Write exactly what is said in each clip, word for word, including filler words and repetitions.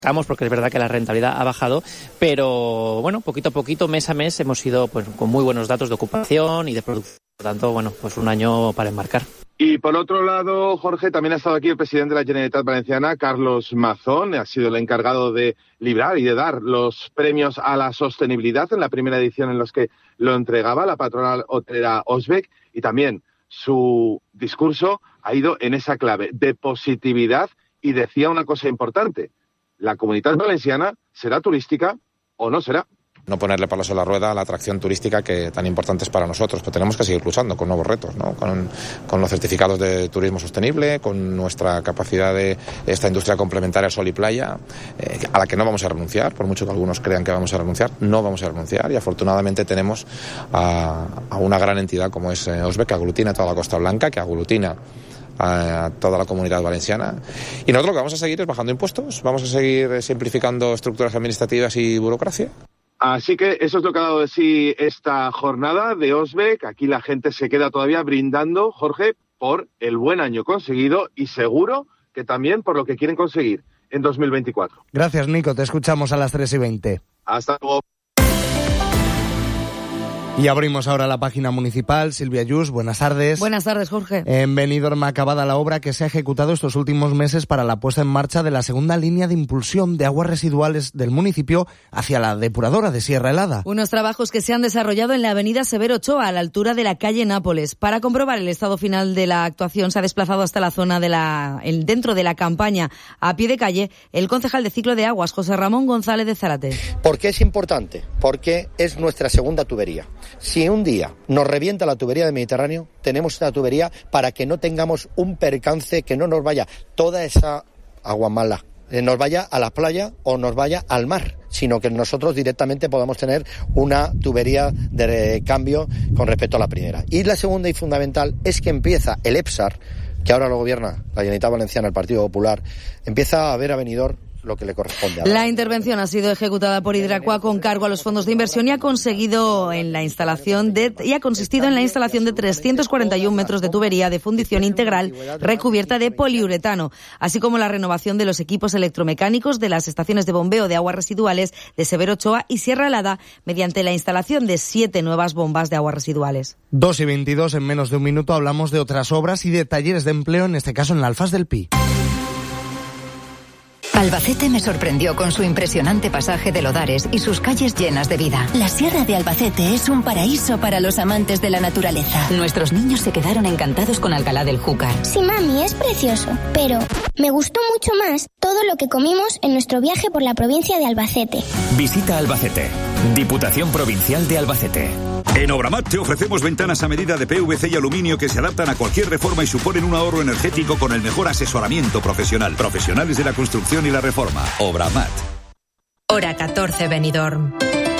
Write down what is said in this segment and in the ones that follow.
Estamos porque es verdad que la rentabilidad ha bajado, pero bueno, poquito a poquito, mes a mes, hemos ido pues con muy buenos datos de ocupación y de producción. Por lo tanto, bueno, pues un año para enmarcar. Y por otro lado, Jorge, también ha estado aquí el presidente de la Generalitat Valenciana, Carlos Mazón, ha sido el encargado de librar y de dar los premios a la sostenibilidad en la primera edición en los que lo entregaba la patronal hotelera Osbec, y también su discurso ha ido en esa clave de positividad y decía una cosa importante: la Comunitat Valenciana será turística o no será. No ponerle palos a la rueda a la atracción turística que tan importante es para nosotros, pero tenemos que seguir luchando con nuevos retos, ¿no? Con, con los certificados de turismo sostenible, con nuestra capacidad de esta industria complementaria sol y playa, eh, a la que no vamos a renunciar, por mucho que algunos crean que vamos a renunciar, no vamos a renunciar, y afortunadamente tenemos a, a una gran entidad como es eh, Osbec, que aglutina toda la Costa Blanca, que aglutina a toda la Comunidad Valenciana. Y nosotros lo que vamos a seguir es bajando impuestos, vamos a seguir simplificando estructuras administrativas y burocracia. Así que eso es lo que ha dado de sí esta jornada de Osbec. Aquí la gente se queda todavía brindando, Jorge, por el buen año conseguido y seguro que también por lo que quieren conseguir en dos mil veinticuatro. Gracias, Nico. Te escuchamos a las tres y veinte. Hasta luego. Y abrimos ahora la página municipal. Silvia Yus, buenas tardes. Buenas tardes, Jorge. En Benidorm acabada la obra que se ha ejecutado estos últimos meses para la puesta en marcha de la segunda línea de impulsión de aguas residuales del municipio hacia la depuradora de Sierra Helada. Unos trabajos que se han desarrollado en la avenida Severo Ochoa, a la altura de la calle Nápoles. Para comprobar el estado final de la actuación se ha desplazado hasta la zona de la, el, dentro de la campaña a pie de calle el concejal de Ciclo de Aguas, José Ramón González de Zárate. ¿Por qué es importante? Porque es nuestra segunda tubería. Si un día nos revienta la tubería del Mediterráneo, tenemos una tubería para que no tengamos un percance, que no nos vaya toda esa agua mala, nos vaya a la playa o nos vaya al mar, sino que nosotros directamente podamos tener una tubería de cambio con respecto a la primera. Y la segunda y fundamental es que empieza el EPSAR, que ahora lo gobierna la Generalitat Valenciana, el Partido Popular, empieza a ver a Benidorm lo que le corresponde a la... La intervención ha sido ejecutada por Hidracua con cargo a los fondos de inversión y ha conseguido en la instalación de y ha consistido en la instalación de trescientos cuarenta y uno metros de tubería de fundición integral recubierta de poliuretano, así como la renovación de los equipos electromecánicos de las estaciones de bombeo de aguas residuales de Severo Ochoa y Sierra Helada mediante la instalación de siete nuevas bombas de aguas residuales. dos y veintidós, en menos de un minuto hablamos de otras obras y de talleres de empleo, en este caso en la Alfaz del Pi. Albacete me sorprendió con su impresionante pasaje de Lodares y sus calles llenas de vida. La Sierra de Albacete es un paraíso para los amantes de la naturaleza. Nuestros niños se quedaron encantados con Alcalá del Júcar. Sí, mami, es precioso, pero me gustó mucho más todo lo que comimos en nuestro viaje por la provincia de Albacete. Visita Albacete, Diputación Provincial de Albacete. En Obramat te ofrecemos ventanas a medida de P V C y aluminio que se adaptan a cualquier reforma y suponen un ahorro energético con el mejor asesoramiento profesional. Profesionales de la construcción y la reforma. Obramat. Hora catorce, Benidorm.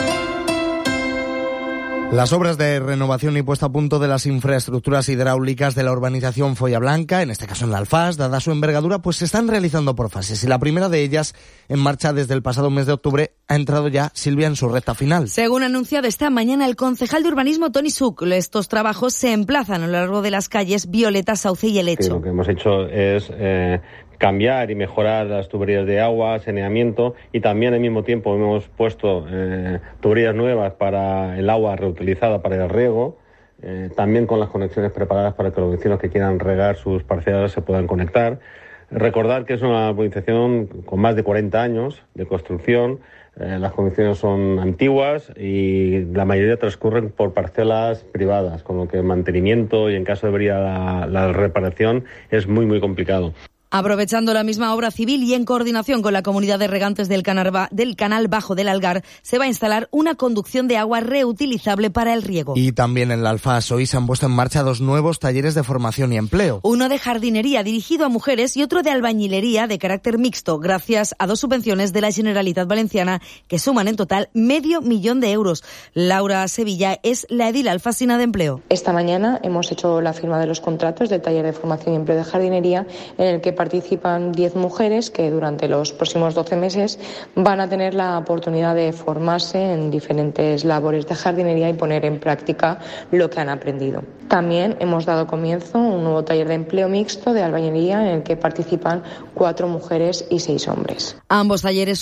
Las obras de renovación y puesta a punto de las infraestructuras hidráulicas de la urbanización Folla Blanca, en este caso en la Alfaz, dada su envergadura, pues se están realizando por fases. Y la primera de ellas, en marcha desde el pasado mes de octubre, ha entrado ya, Silvia, en su recta final. Según ha anunciado esta mañana el concejal de urbanismo, Toni Suc, estos trabajos se emplazan a lo largo de las calles Violeta, Sauce y Helecho. Sí, lo que hemos hecho es... Eh... cambiar y mejorar las tuberías de agua, saneamiento, y también al mismo tiempo hemos puesto eh, tuberías nuevas para el agua reutilizada para el riego, eh, también con las conexiones preparadas para que los vecinos que quieran regar sus parcelas se puedan conectar. Recordar que es una urbanización con más de cuarenta años de construcción, eh, las condiciones son antiguas y la mayoría transcurren por parcelas privadas, con lo que el mantenimiento y en caso de avería la, la reparación es muy muy complicado. Aprovechando la misma obra civil y en coordinación con la comunidad de regantes del canal, del canal Bajo del Algar, se va a instalar una conducción de agua reutilizable para el riego. Y también en la Alfaz hoy se han puesto en marcha dos nuevos talleres de formación y empleo. Uno de jardinería dirigido a mujeres y otro de albañilería de carácter mixto, gracias a dos subvenciones de la Generalitat Valenciana que suman en total medio millón de euros. Laura Sevilla es la edil alfacina de empleo. Esta mañana hemos hecho la firma de los contratos del taller de formación y empleo de jardinería, en el que participan diez mujeres que durante los próximos doce meses van a tener la oportunidad de formarse en diferentes labores de jardinería y poner en práctica lo que han aprendido. También hemos dado comienzo a un nuevo taller de empleo mixto de albañilería en el que participan cuatro mujeres y seis hombres. Ambos talleres